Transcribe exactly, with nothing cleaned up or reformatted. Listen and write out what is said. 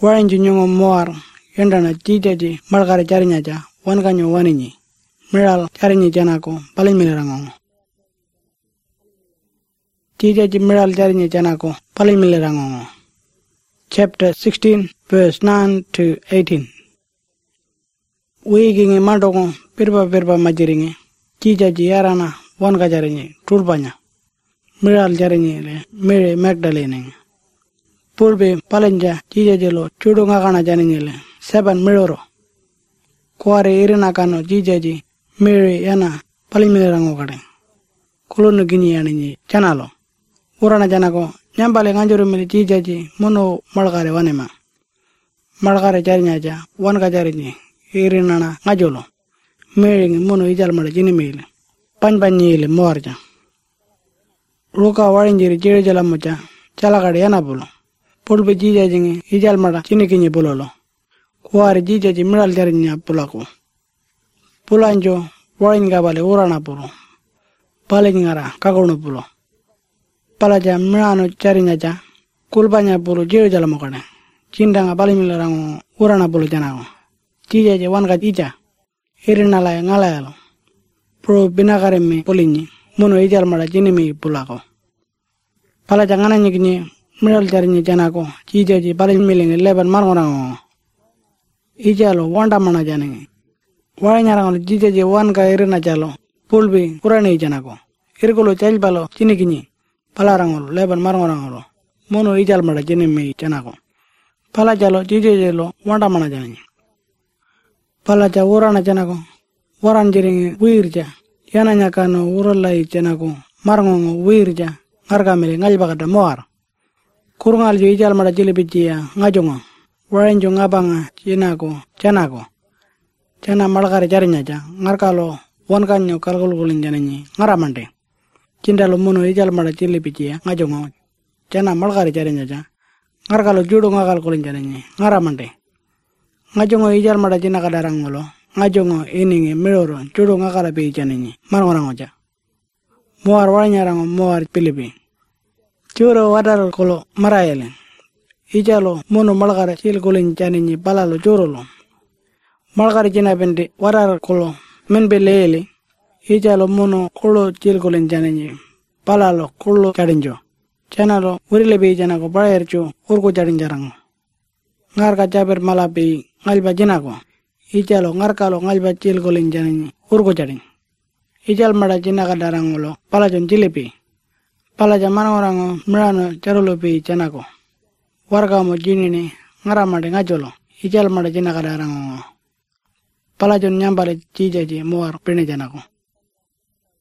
Warin junyongo moar yendana jijaji malkare charinyaja wankanyo waninyi. Miral charinyi janako palin milirangongo. Jijaji miral charinyi janako palin milirangongo. Chapter sixteen, verse nine to eighteen. Wigingi mandogo pirpa pirpa majiringi. Jijaji yarana wanka charinyi tulpanya. Miral charinyi le Mary Magdalene. Pulbe palinja jijajelo chudu ngakana janinile seven miroro. Kuare irina kano jijaji Mary yana palimilirango kade. Kulunu gini yaninyi chanalo. Urana janako nyambale nganjuru mili jijaji mono malkare wanema. Malkare jarinyaja wanka jarinyi irinana ngajolo. Mary ngi mono ijal mada jinimile. Panpanyile moarja. Luka warinjiri jiri jalamuja chalakade yana bulo. Pulbe jijaji ngi ijal mada chinikinyi bulolo. Kuare jijaji miral jarinya pulako. Pulanjo warin gabale urana pulo. Pale ngara kakono pulo. Palaja mirano jarinya ja. Kulpanya pulo jiri jalamokane. Cindanga pali milirango urana pulo janako. Jijaji wanka ija. Irinalaya ngalayalo. Pro binakaremi pulinyi. Mono ijal mada jinimi pulako. Palaja ngana nyikinyi miral jarinya janako. Jijaji pali milingi leban marngorango. Ijalo wanda mana janingi. Waranyarango jijaji wanka irina jalo. Pulbi urani janako. Irkulo chalbalo chinikinyi. Palarangolo leban marngorangolo. Mono ijal mada jinimi janako. Palajalo jijajelo wanda mana janingi. Palaja urana janako. Waran jiringi wirja. Yana nyakano uralai janako. Marngongo wirja. Ngarkamili ngaljbakada moar. Kurungal jo ijal mada jilibijia ngajongo. Waranjo ngabanga jinako janako. Jana malkare jarinyaja ngarkalo wankanyo kalkulkulin janinyi ngaramante. Cindalo mono ijal mada jilibijia ngajongo. Jana malkare jarinyaja ngarkalo judo ngakalkulin janinyi ngaramante. Ngajongo ijal mada jinaka darangolo. Ngajongo iningi miroro judo ngakala pi janinyi marngorangoja. Muar waranyarango muar pilipi. Juro wadar kolo marayele. Ijalo mono malkare chilkulin janinyi balalo jurolo. Malkare jina bende wadar kolo menbelele. Ijalo mono kolo chilkulin janinyi balalo kolo jarinjo. Janalo wirilebe janako barayerjo urko jarin jarango. Ngarka jaber malapi ngalba jinako. Ijalo ngarkalo ngalba chilkulin janinyi urko jarin. Ijal mada jinaka darangolo palajon jilipi. Palaja manorango mirano charulopi janako. Wargamo jinini ngaramade ngajolo. Ijal mada jinaka darango. Palajon nyambale jijaji muar pene janako.